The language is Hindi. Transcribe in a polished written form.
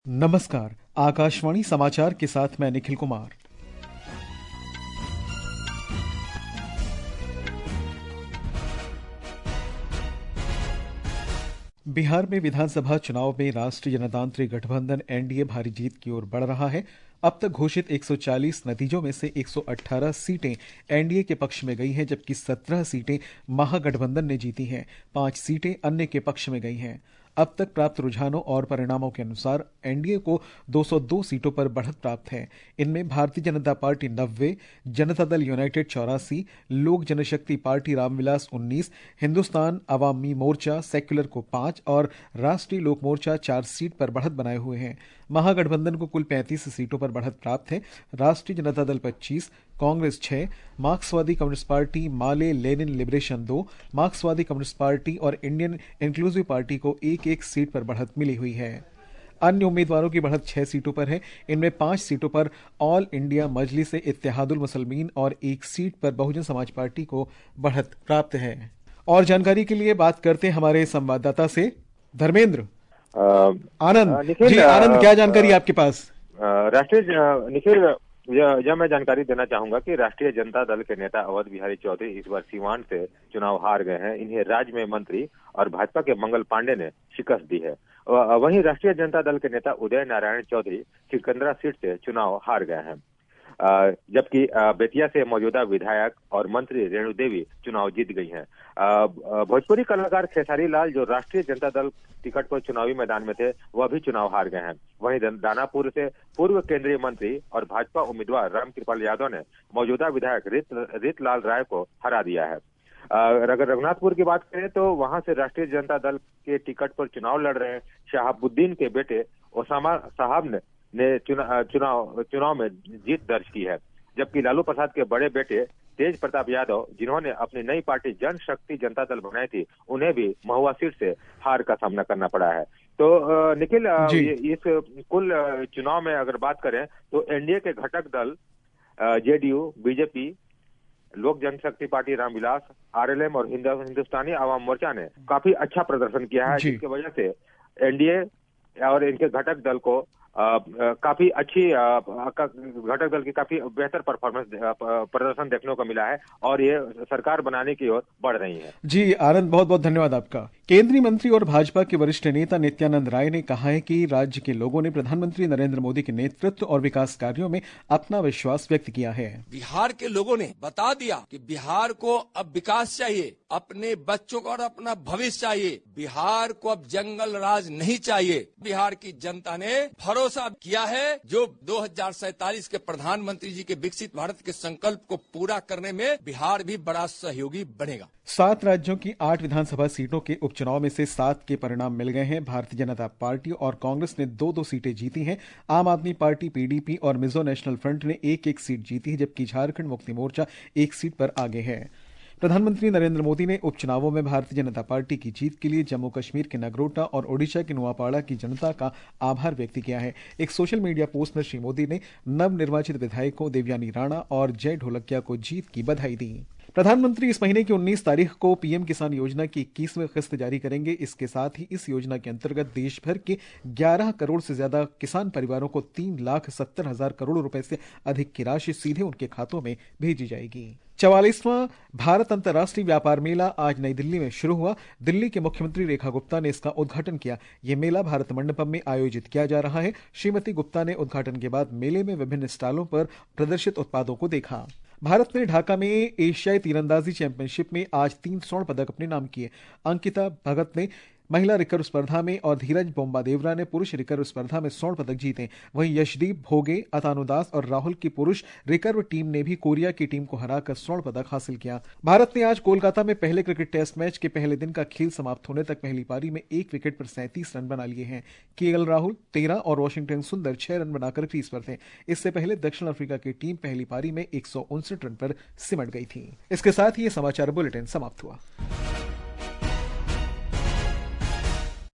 नमस्कार, आकाशवाणी समाचार के साथ मैं निखिल कुमार। बिहार में विधानसभा चुनाव में राष्ट्रीय जनतांत्रिक गठबंधन एनडीए भारी जीत की ओर बढ़ रहा है। अब तक घोषित 140 नतीजों में से 118 सीटें एनडीए के पक्ष में गई हैं, जबकि 17 सीटें महागठबंधन ने जीती हैं। 5 सीटें अन्य के पक्ष में गई हैं। अब तक प्राप्त रुझानों और परिणामों के अनुसार एनडीए को 202 सीटों पर बढ़त प्राप्त है। इनमें Bharatiya Janata party 90, Janata Dal United 84, Lok Janshakti party Ramvilas 19, Hindustan Awami Morcha secular को 5 और राष्ट्रीय लोक मोर्चा 4 सीट पर बढ़त बनाए हुए हैं। महागठबंधन को कुल 35 सीटों पर बढ़त प्राप्त है। राष्ट्रीय जनता दल 25, कांग्रेस 6, मार्क्सवादी कम्युनिस्ट पार्टी माले लेनिन लिबरेशन 2, मार्क्सवादी कम्युनिस्ट पार्टी और इंडियन इंक्लूसिव पार्टी को एक एक सीट पर बढ़त मिली हुई है। अन्य उम्मीदवारों की बढ़त 6 सीटों पर है। इनमें 5 सीटों पर ऑल इंडिया मजलिस इत्तेहादुल मुसलमीन और 1 सीट पर बहुजन समाज पार्टी को बढ़त प्राप्त है। और जानकारी के लिए बात करते हैं हमारे संवाददाता से धर्मेंद्र। आनंद जी, आनंद क्या जानकारी आपके पास? राष्ट्रीय निखिल, यह मैं जानकारी देना चाहूंगा कि राष्ट्रीय जनता दल के नेता अवध बिहारी चौधरी इस बार सीवान से चुनाव हार गए हैं। इन्हें राज्य में मंत्री और भाजपा के मंगल पांडे ने शिकस्त दी है। वहीं राष्ट्रीय जनता दल के नेता उदय नारायण चौधरी सिकंदरा सीट से चुनाव हार गए हैं, जबकि बेतिया से मौजूदा विधायक और मंत्री रेणु देवी चुनाव जीत गई हैं। भोजपुरी कलाकार खेसारी लाल, जो राष्ट्रीय जनता दल टिकट पर चुनावी मैदान में थे, वह भी चुनाव हार गए हैं। वहीं दानापुर से पूर्व केंद्रीय मंत्री और भाजपा उम्मीदवार रामकृपाल यादव ने मौजूदा विधायक रीतलाल राय को हरा दिया है। अगर रघुनाथपुर की बात करें तो वहां से राष्ट्रीय जनता दल के टिकट पर चुनाव लड़ रहे शहाबुद्दीन के बेटे ओसामा साहब ने चुनाव में जीत दर्ज की है, जबकि लालू प्रसाद के बड़े बेटे तेज प्रताप यादव, जिन्होंने अपनी नई पार्टी जनशक्ति जनता दल बनाई थी, उन्हें भी महुआ सीट से हार का सामना करना पड़ा है। तो निखिल, इस कुल चुनाव में अगर बात करें तो एनडीए के घटक दल जेडीयू, बीजेपी, लोक जनशक्ति पार्टी रामविलास, आरएलएम और हिंदुस्तानी अवाम मोर्चा ने काफी अच्छा प्रदर्शन किया है, जिसकी वजह से एनडीए और इनके घटक दल को काफी अच्छी घटक दल की काफी बेहतर प्रदर्शन देखने को मिला है और ये सरकार बनाने की ओर बढ़ रही है। जी आनंद, बहुत बहुत धन्यवाद आपका। केंद्रीय मंत्री और भाजपा के वरिष्ठ नेता नित्यानंद राय ने कहा है कि राज्य के लोगों ने प्रधानमंत्री नरेंद्र मोदी के नेतृत्व और विकास कार्यों में अपना विश्वास व्यक्त किया है। बिहार के लोगों ने बता दिया कि बिहार को अब विकास चाहिए, अपने बच्चों को और अपना भविष्य चाहिए। बिहार को अब जंगल राज नहीं चाहिए। बिहार की जनता ने भरोसा किया है, जो 2047 के प्रधानमंत्री जी के विकसित भारत के संकल्प को पूरा करने में बिहार भी बड़ा सहयोगी बनेगा। 7 राज्यों की 8 विधानसभा सीटों के उपचुनाव में से 7 के परिणाम मिल गए हैं। भारतीय जनता पार्टी और कांग्रेस ने 2-2 सीटें जीती हैं। आम आदमी पार्टी, पीडीपी और मिजो नेशनल फ्रंट ने 1-1 सीट जीती है, जबकि झारखंड मुक्ति मोर्चा 1 सीट पर आगे है। प्रधानमंत्री नरेंद्र मोदी ने उपचुनावों में भारतीय जनता पार्टी की जीत के लिए जम्मू कश्मीर के नगरोटा और ओडिशा के नुआपाड़ा की जनता का आभार व्यक्त किया है। एक सोशल मीडिया पोस्ट में श्री मोदी ने नवनिर्वाचित विधायकों देवयानी राणा और जय ढोलकिया को जीत की बधाई दी। प्रधानमंत्री इस महीने की 19 तारीख को पीएम किसान योजना की 21वीं किस्त जारी करेंगे। इसके साथ ही इस योजना के अंतर्गत देश भर के 11 करोड़ से ज्यादा किसान परिवारों को 3,70,000 करोड़ रुपए से अधिक की राशि सीधे उनके खातों में भेजी जाएगी। 44वां भारत अंतर्राष्ट्रीय व्यापार मेला आज नई दिल्ली में शुरू हुआ। दिल्ली के मुख्यमंत्री रेखा गुप्ता ने इसका उद्घाटन किया। यह मेला भारत मंडपम में आयोजित किया जा रहा है। श्रीमती गुप्ता ने उद्घाटन के बाद मेले में विभिन्न स्टॉलों पर प्रदर्शित उत्पादों को देखा। भारत ने ढाका में एशियाई तीरंदाजी चैंपियनशिप में आज 3 स्वर्ण पदक अपने नाम किए। अंकिता भगत ने महिला रिकर्व स्पर्धा में और धीरज बोम्बादेवरा ने पुरुष रिकर्व स्पर्धा में स्वर्ण पदक जीते। वहीं यशदीप भोगे, अतानुदास और राहुल की पुरुष रिकर्व टीम ने भी कोरिया की टीम को हराकर स्वर्ण पदक हासिल किया। भारत ने आज कोलकाता में पहले क्रिकेट टेस्ट मैच के पहले दिन का खेल समाप्त होने तक पहली पारी में 1 विकेट पर 37 रन बना लिए हैं। केएल राहुल 13 और वॉशिंगटन सुंदर 6 रन बनाकर क्रीज पर थे। इससे पहले दक्षिण अफ्रीका की टीम पहली पारी में 159 रन पर सिमट गई थी। इसके साथ ही ये समाचार बुलेटिन समाप्त हुआ।